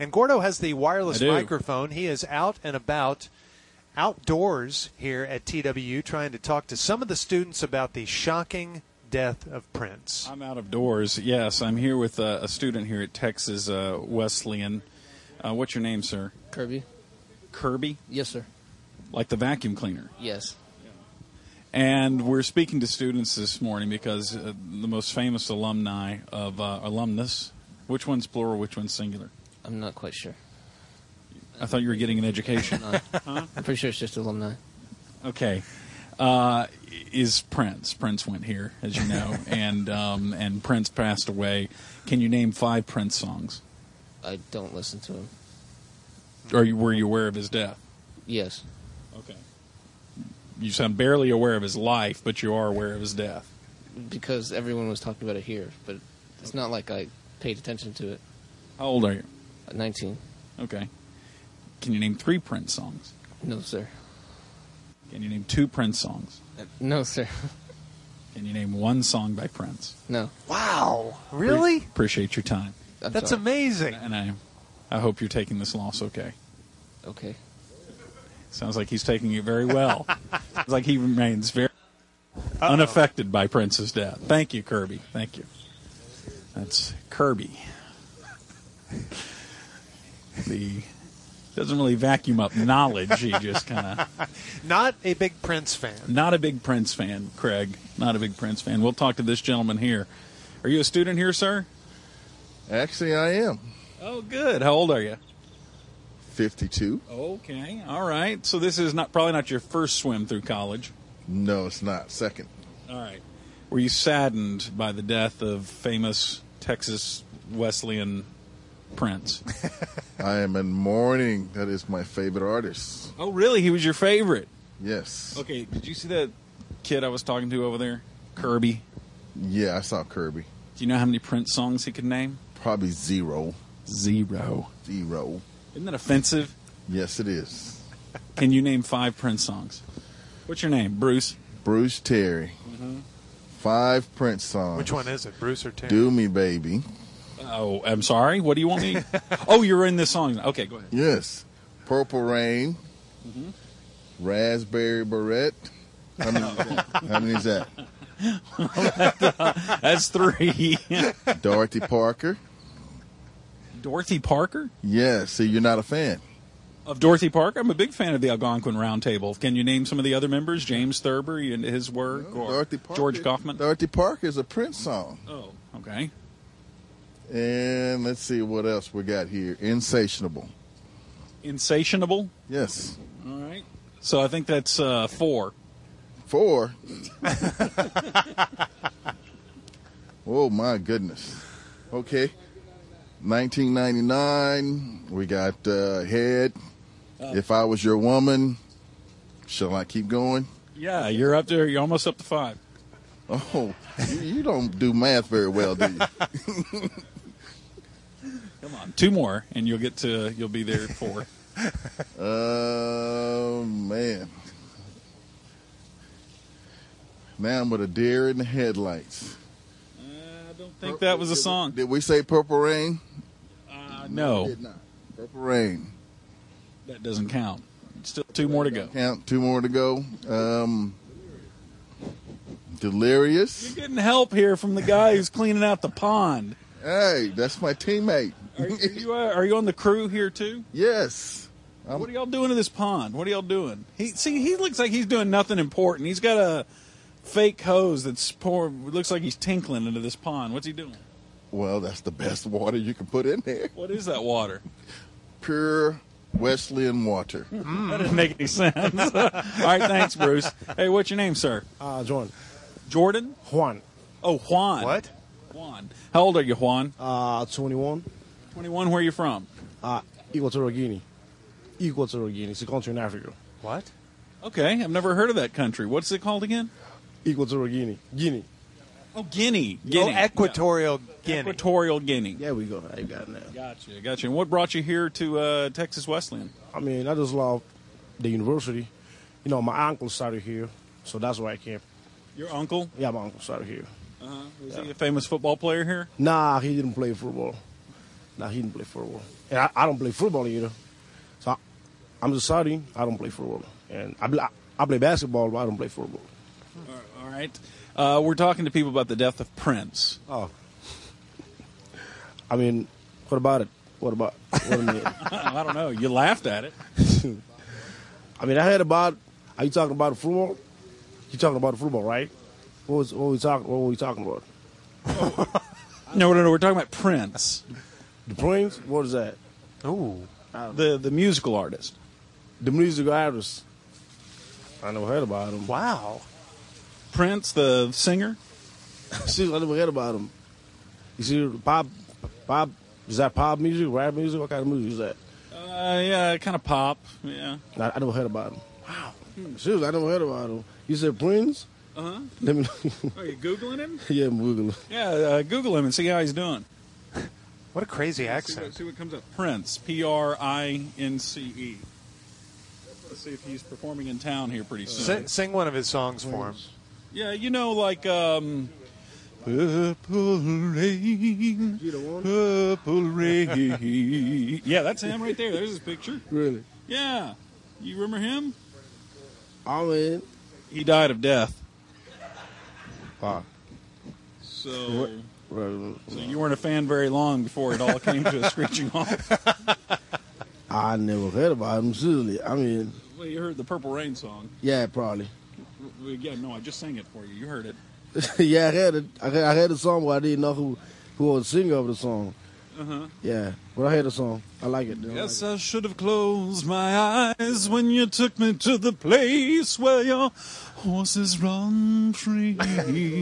And Gordo has the wireless I do. microphone. He is out and about outdoors here at TWU trying to talk to some of the students about the shocking death of Prince. I'm out of doors. Yes, I'm here with a student here at Texas Wesleyan. What's your name, sir? Kirby? Kirby? Yes, sir. Like the vacuum cleaner. Yes. And we're speaking to students this morning because the most famous alumni of alumnus, which one's plural, which one's singular? I'm not quite sure. I thought you were getting an education. Huh? I'm pretty sure it's just alumni. Okay. Is Prince. Prince went here, as you know, and Prince passed away. Can you name 5 Prince songs? I don't listen to him. Were you aware of his death? Yes. Okay. You sound barely aware of his life, but you are aware of his death. Because everyone was talking about it here, but it's not like I paid attention to it. How old are you? 19. Okay. Can you name 3 Prince songs? No, sir. Can you name 2 Prince songs? No, sir. Can you name 1 song by Prince? No. Wow. Really? Appreciate your time. That's sorry. amazing. And I hope you're taking this loss okay. Okay. Sounds like he's taking it very well. Sounds like he remains very unaffected by Prince's death. Thank you, Kirby. Thank you. That's Kirby. He doesn't really vacuum up knowledge. He just kind of... Not a big Prince fan. Not a big Prince fan, Craig. Not a big Prince fan. We'll talk to this gentleman here. Are you a student here, sir? Actually, I am. Oh, good. How old are you? 52. Okay. All right. So this is probably not your first swim through college. No, it's not. Second. All right. Were you saddened by the death of famous Texas Wesleyan Prince? I am in mourning. That is my favorite artist. Oh, really? He was your favorite? Yes. Okay. Did you see that kid I was talking to over there? Kirby? Yeah, I saw Kirby. Do you know how many Prince songs he could name? Probably 0. 0. 0. Isn't that offensive? Yes, it is. Can you name 5 Prince songs? What's your name? Bruce? Bruce Terry. 5 Prince songs. Which one is it, Bruce or Terry? Do Me Baby. Oh, I'm sorry. What do you want me? Oh, you're in this song. Okay, go ahead. Yes. Purple Rain. Raspberry Beret. How many is that? That's 3. Dorothy Parker. Dorothy Parker? Yes. See, you're not a fan. Of Dorothy Parker? I'm a big fan of the Algonquin Round Table. Can you name some of the other members? James Thurber and his work? No, or Dorothy Parker. George Kaufman? Dorothy Parker is a Prince song. Oh, okay. And let's see what else we got here. Insatiable. Insatiable? Yes. All right. So I think that's 4. 4? Oh, my goodness. Okay. 1999, we got Head. If I Was Your Woman. Shall I keep going? Yeah, you're up there. You're almost up to 5. Oh, you don't do math very well, do you? Come on. 2 more, and you'll be there at 4. Oh, man. Now I'm with a deer in the headlights. I don't think that was a song. Did we say Purple Rain? No. We did not. Purple Rain. That doesn't count. Still 2 more to go. Count 2 more to go. Delirious. You're getting help here from the guy who's cleaning out the pond. Hey, that's my teammate. Are you on the crew here too? Yes. What are y'all doing to this pond? What are y'all doing? He looks like he's doing nothing important. He's got a fake hose that's looks like he's tinkling into this pond. What's he doing? Well, that's the best water you can put in there. What is that water? Pure Wesleyan water. That didn't make any sense. All right, thanks, Bruce. Hey, what's your name, sir? Jordan. Jordan? Juan. Oh, Juan. What? Juan. How old are you, Juan? 21. 21. Where are you from? Equatorial Guinea. Equatorial Guinea. It's a country in Africa. What? Okay, I've never heard of that country. What's it called again? Equatorial Guinea. Guinea. Oh, Guinea. Oh, Equatorial Guinea. Equatorial Guinea. Yeah, we go. I got it now. Gotcha. And what brought you here to Texas Wesleyan? I mean, I just love the university. You know, my uncle started here, so that's why I came. Your uncle? Yeah, my uncle started here. Was he a famous football player here? Nah, he didn't play football. Nah, he didn't play football. And I don't play football either. So I'm just Saudi. I don't play football. And I play basketball, but I don't play football. All right. We're talking to people about the death of Prince. Oh. I mean, what about it? What I mean? I don't know. You laughed at it. I mean, I heard about. Are you talking about the football? You talking about the football, right? What were we talking about? No. We're talking about Prince, The Prince? What is that? Ooh. the musical artist. The musical artist. I never heard about him. Wow. Prince, the singer. See, I never heard about him. You see, pop. Is that pop music, rap music? What kind of music is that? Yeah, kind of pop. Yeah. I never heard about him. Wow. Seriously, I never heard about him. You said Prince? Uh-huh. Let me. Are you Googling him? Yeah, I'm Googling. Yeah, Google him and see how he's doing. What a crazy accent. See what comes up. Prince, Prince. Let's see if he's performing in town here pretty soon. Sing one of his songs for him. Yeah, like Purple Rain, You the one? Purple Rain. Yeah, that's him right there. There's his picture. Really? Yeah. You remember him? I mean, He died of death. wow. So Right. you weren't a fan very long before it all came to a screeching halt. I never heard about him. Seriously, I mean, Well, you heard the Purple Rain song. yeah, probably. Yeah, no, I just sang it for you. You heard it. Yeah, I heard it. I heard the song, but I didn't know who was the singer of the song. Uh-huh. Yeah, but I heard the song. I like it. Yes, I should have closed my eyes when you took me to the place where your horses run free. I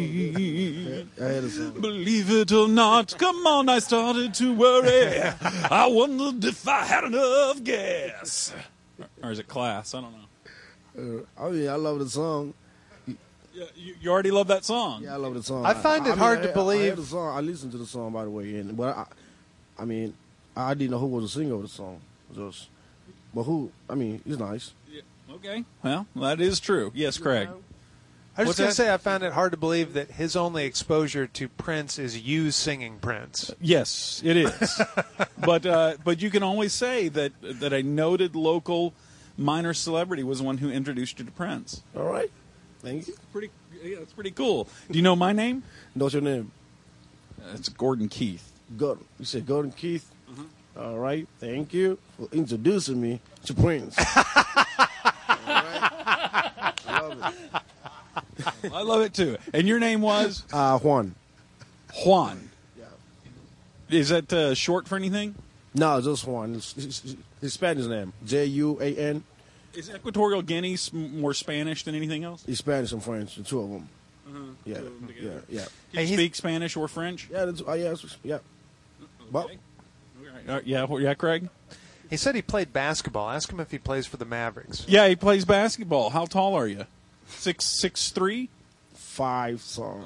heard the song. Believe it or not, come on, I started to worry. I wondered if I had enough gas. Or is it Class? I don't know. I mean, I love the song. Yeah, you already love that song. Yeah, I love the song. I find it hard to I believe- heard the song. I listened to the song, by the way, but I mean, I didn't know who was the singer of the song. But who? I mean, he's nice. Yeah, okay. Well, that is true. Yes, Craig. I was What's going that? to say I found it hard to believe that his only exposure to Prince is you singing Prince. Yes, it is. but you can always say that a noted local minor celebrity was the one who introduced you to Prince. All right. Thank you. It's pretty cool. Do you know my name? What's your name? It's Gordon Keith. Gordon. You said Gordon Keith. All right. Thank you for introducing me to Prince. All right. I love it. I love it too. And your name was Juan. Juan. Yeah. Is that short for anything? No, just Juan. It's his Spanish name. Juan. Is Equatorial Guinea more Spanish than anything else? He's Spanish and French, the two of them. Yeah, Two of them yeah, together. yeah. Can you speak Spanish or French? Yeah, yeah. But Okay. All right. Yeah, Craig? He said he played basketball. Ask him if he plays for the Mavericks. Yeah, he plays basketball. How tall are you? 6'3"? 5'7".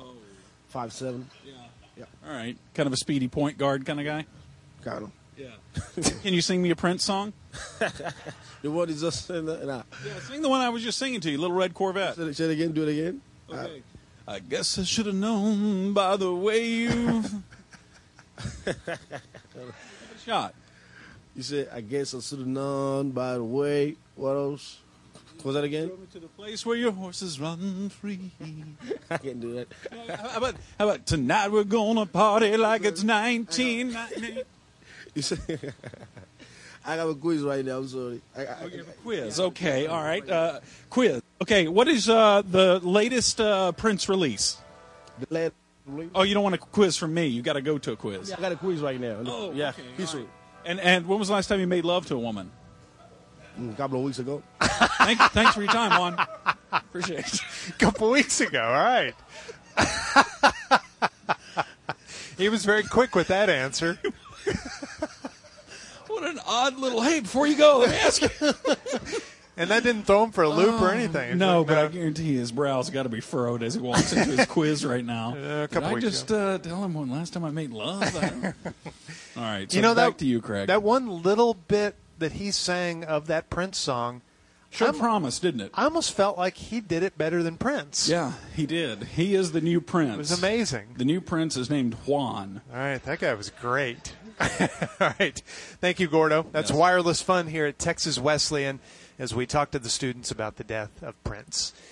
Yeah. All right. Kind of a speedy point guard kind of guy? Kind of. Yeah. Can you sing me a Prince song? The one is just in the. Nah. Yeah, sing the one I was just singing to you, Little Red Corvette. Say it again. Do it again. Okay. I guess I should have known by the way you. Shot. You said, I guess I should have known by the way. What else? What was that again? Drove me to the place where your horses run free. I can't do that. How about tonight we're gonna party like it's 1990? You said, I got a quiz right now. I'm sorry. Quiz. Okay. All right. Quiz. Okay. What is the latest Prince release? The last. Oh, you don't want a quiz from me. You got to go to a quiz. Yeah, I got a quiz right now. Oh, yeah. okay, History. all right. And when was the last time you made love to a woman? A couple of weeks ago. Thanks for your time, Juan. Appreciate it. A couple weeks ago. All right. He was very quick with that answer. What an odd little. Hey, before you go, let me ask you. And that didn't throw him for a loop or anything. No, but I guarantee his brow's got to be furrowed as he walks into his quiz right now. A couple Did I weeks just tell him when last time I made love? All right, so you know, back to you, Craig. That one little bit that he sang of that Prince song, sure promised, didn't it? I almost felt like he did it better than Prince. Yeah, he did. He is the new Prince. It was amazing. The new Prince is named Juan. All right, that guy was great. All right. Thank you, Gordo. That's Wireless Fun here at Texas Wesleyan as we talk to the students about the death of Prince.